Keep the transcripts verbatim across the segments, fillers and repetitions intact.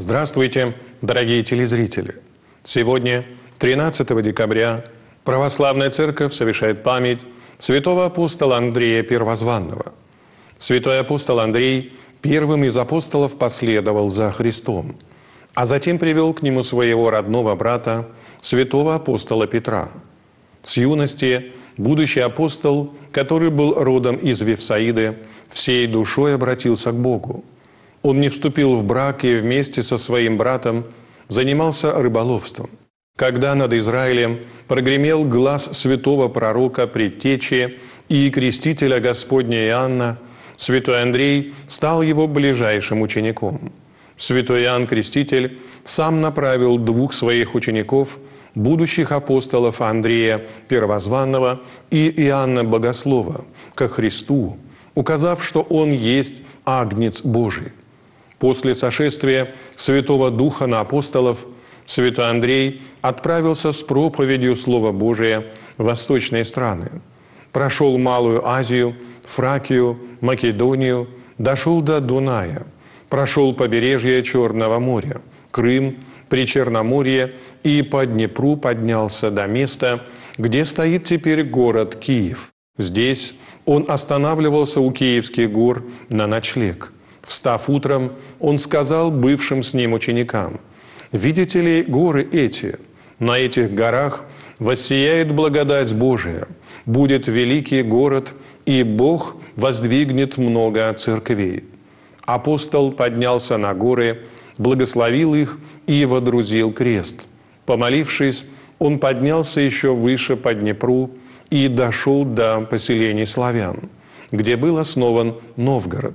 Здравствуйте, дорогие телезрители! Сегодня, тринадцатого декабря, Православная Церковь совершает память святого апостола Андрея Первозванного. Святой апостол Андрей первым из апостолов последовал за Христом, а затем привел к нему своего родного брата, святого апостола Петра. С юности будущий апостол, который был родом из Вифсаиды, всей душой обратился к Богу. Он не вступил в брак и вместе со своим братом занимался рыболовством. Когда над Израилем прогремел глас святого пророка Предтечи и крестителя Господня Иоанна, святой Андрей стал его ближайшим учеником. Святой Иоанн Креститель сам направил двух своих учеников, будущих апостолов Андрея Первозванного и Иоанна Богослова, ко Христу, указав, что Он есть Агнец Божий. После сошествия Святого Духа на апостолов святой Андрей отправился с проповедью Слова Божия в восточные страны. Прошел Малую Азию, Фракию, Македонию, дошел до Дуная, прошел побережье Черного моря, Крым, Причерноморье и по Днепру поднялся до места, где стоит теперь город Киев. Здесь он останавливался у Киевских гор на ночлег. Встав утром, он сказал бывшим с ним ученикам: «Видите ли горы эти? На этих горах воссияет благодать Божия, будет великий город, и Бог воздвигнет много церквей». Апостол поднялся на горы, благословил их и водрузил крест. Помолившись, он поднялся еще выше по Днепру и дошел до поселений славян, где был основан Новгород.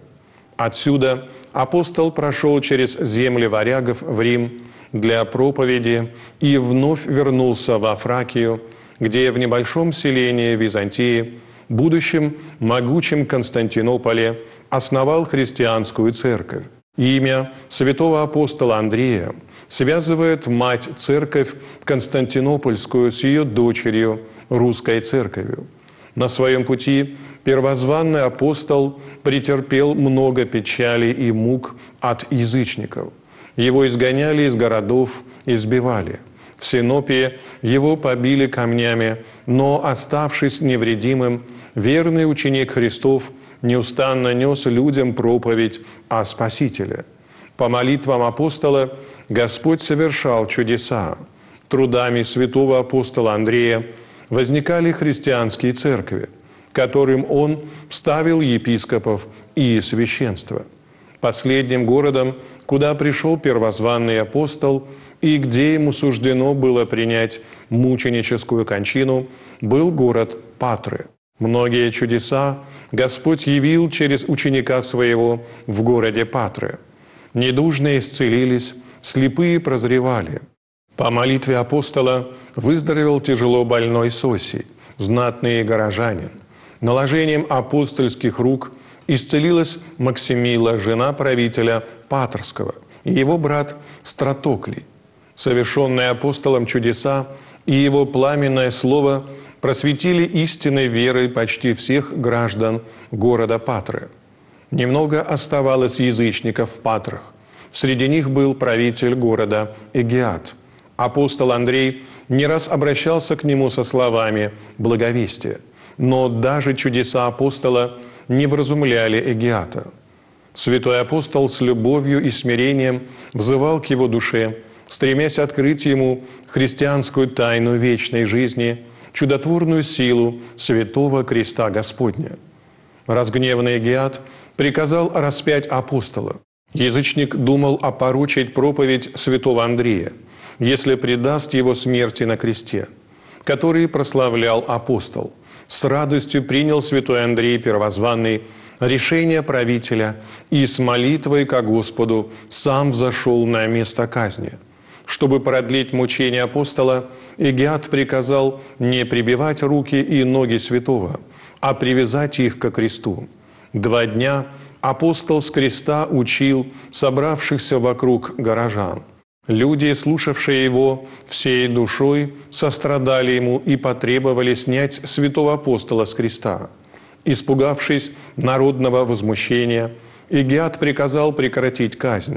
Отсюда апостол прошел через земли варягов в Рим для проповеди и вновь вернулся во Фракию, где в небольшом селении Византии, будущем могучем Константинополе, основал христианскую церковь. Имя святого апостола Андрея связывает мать-церковь Константинопольскую с ее дочерью, русской церковью. На своем пути первозванный апостол претерпел много печали и мук от язычников. Его изгоняли из городов, избивали. В Синопе его побили камнями, но, оставшись невредимым, верный ученик Христов неустанно нес людям проповедь о Спасителе. По молитвам апостола Господь совершал чудеса. Трудами святого апостола Андрея возникали христианские церкви, которым он ставил епископов и священство. Последним городом, куда пришел первозванный апостол и где ему суждено было принять мученическую кончину, был город Патры. Многие чудеса Господь явил через ученика своего в городе Патры. Недужные исцелились, слепые прозревали. По молитве апостола выздоровел тяжело больной Сосий, знатный горожанин. Наложением апостольских рук исцелилась Максимила, жена правителя Патрского, и его брат Стратоклий. Совершенные апостолом чудеса и его пламенное слово просветили истинной верой почти всех граждан города Патры. Немного оставалось язычников в Патрах. Среди них был правитель города Эгиат. Апостол Андрей не раз обращался к нему со словами благовестия, но даже чудеса апостола не вразумляли Эгиата. Святой апостол с любовью и смирением взывал к его душе, стремясь открыть ему христианскую тайну вечной жизни, чудотворную силу святого креста Господня. Разгневанный Эгиат приказал распять апостола. Язычник думал опорочить проповедь святого Андрея, если предаст его смерти на кресте, который прославлял апостол. С радостью принял святой Андрей Первозванный решение правителя и с молитвой ко Господу сам взошел на место казни. Чтобы продлить мучения апостола, Эгиат приказал не прибивать руки и ноги святого, а привязать их ко кресту. Два дня апостол с креста учил собравшихся вокруг горожан. Люди, слушавшие его всей душой, сострадали ему и потребовали снять святого апостола с креста. Испугавшись народного возмущения, Эгиат приказал прекратить казнь.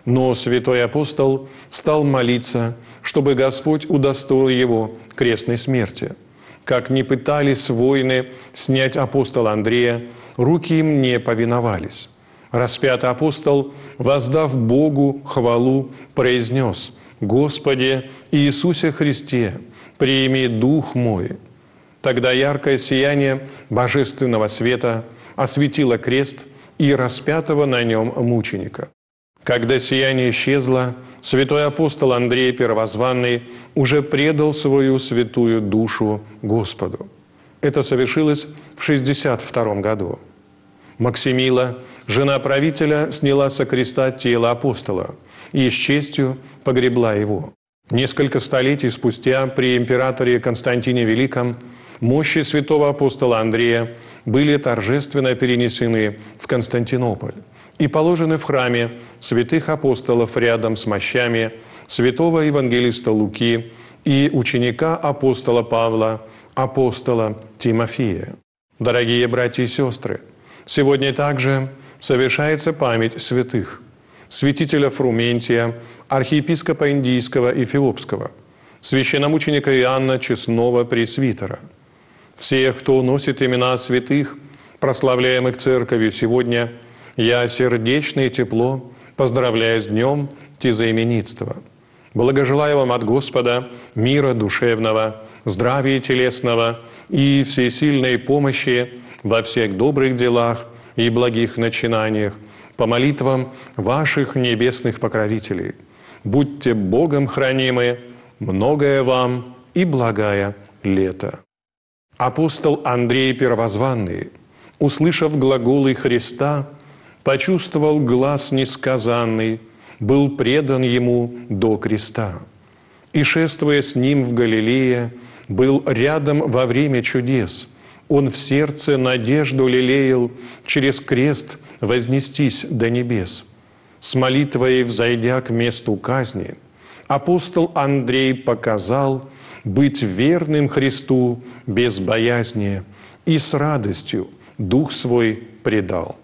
Но святой апостол стал молиться, чтобы Господь удостоил его крестной смерти. Как ни пытались воины снять апостола Андрея, руки им не повиновались. Распятый апостол, воздав Богу хвалу, произнес: «Господи Иисусе Христе, прими дух мой». Тогда яркое сияние божественного света осветило крест и распятого на нем мученика. Когда сияние исчезло, святой апостол Андрей Первозванный уже предал свою святую душу Господу. Это совершилось в шестьдесят втором году. Максимила, жена правителя, сняла со креста тело апостола и с честью погребла его. Несколько столетий спустя при императоре Константине Великом мощи святого апостола Андрея были торжественно перенесены в Константинополь и положены в храме святых апостолов рядом с мощами святого евангелиста Луки и ученика апостола Павла, апостола Тимофея. Дорогие братья и сестры, сегодня также совершается память святых: святителя Фрументия, архиепископа Индийского и Эфиопского, священномученика Иоанна Честного Пресвитера. Всех, кто носит имена святых, прославляемых Церковью сегодня, я сердечно и тепло поздравляю с днем тезаименитства. Благожелаю вам от Господа мира душевного, здравия телесного и всесильной помощи во всех добрых делах и благих начинаниях, по молитвам ваших небесных покровителей. Будьте Богом хранимы, многое вам и благая лето. Апостол Андрей Первозванный, услышав глаголы Христа, почувствовал глас несказанный, был предан ему до креста. И, шествуя с ним в Галилее, был рядом во время чудес. Он в сердце надежду лелеял через крест вознестись до небес. С молитвой, взойдя к месту казни, апостол Андрей показал быть верным Христу без боязни и с радостью дух свой предал.